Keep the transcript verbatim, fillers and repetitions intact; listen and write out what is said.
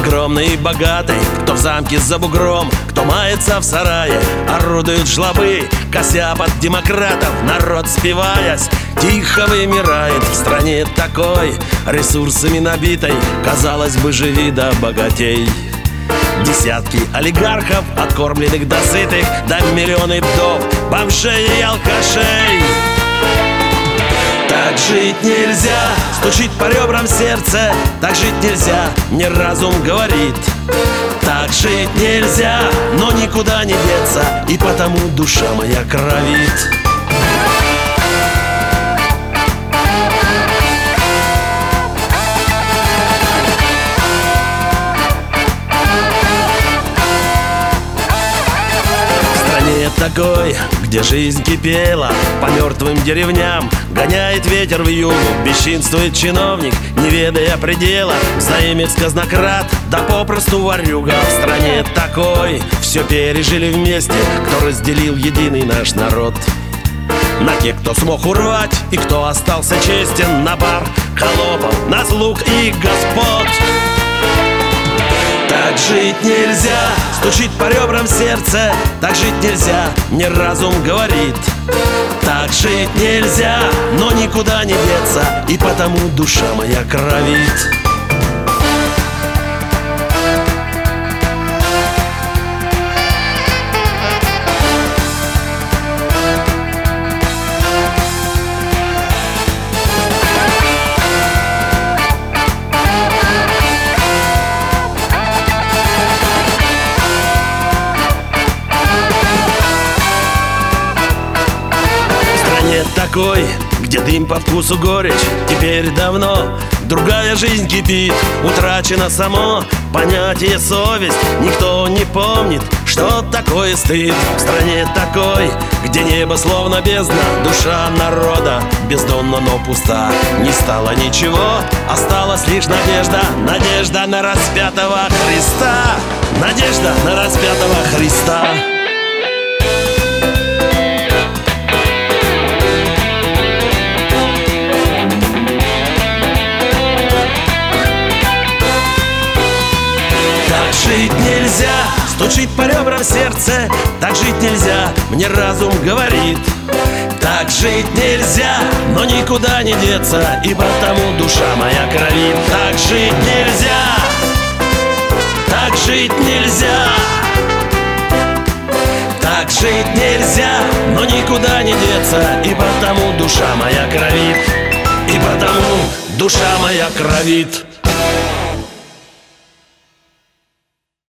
скромный и богатый, кто в замке за бугром, кто мается в сарае, орудуют жлобы, кося под демократов. Народ, спиваясь, тихо вымирает в стране такой, ресурсами набитой, казалось бы, живи да богатей. Десятки олигархов, откормленных до сытых, да миллионы вдов, бомжей и алкашей. Так жить нельзя, стучит по ребрам сердце. Так жить нельзя, мне разум говорит. Так жить нельзя, но никуда не деться, и потому душа моя кровит. Такой, где жизнь кипела, по мертвым деревням гоняет ветер в югу, бесчинствует чиновник, не ведая предела, заимец казнократ, да попросту ворюга. В стране такой все пережили вместе, кто разделил единый наш народ. На тех, кто смог урвать и кто остался честен, на бар холопов, на слуг и господ. Так жить нельзя, стучит по ребрам сердце. Так жить нельзя, мне разум говорит. Так жить нельзя, но никуда не деться, и потому душа моя кровит. Такой, где дым по вкусу горечь, теперь давно другая жизнь кипит. Утрачено само понятие совесть, никто не помнит, что такое стыд. В стране такой, где небо словно бездна, душа народа бездонна, но пуста. Не стало ничего, осталась лишь надежда. Надежда на распятого Христа. Надежда на распятого Христа. Жить нельзя, стучит по ребрам сердце. Так жить нельзя, мне разум говорит. Так жить нельзя, но никуда не деться, и потому душа моя кровит. Так жить нельзя, так жить нельзя. Так жить нельзя, но никуда не деться, и потому душа моя кровит. И потому душа моя кровит.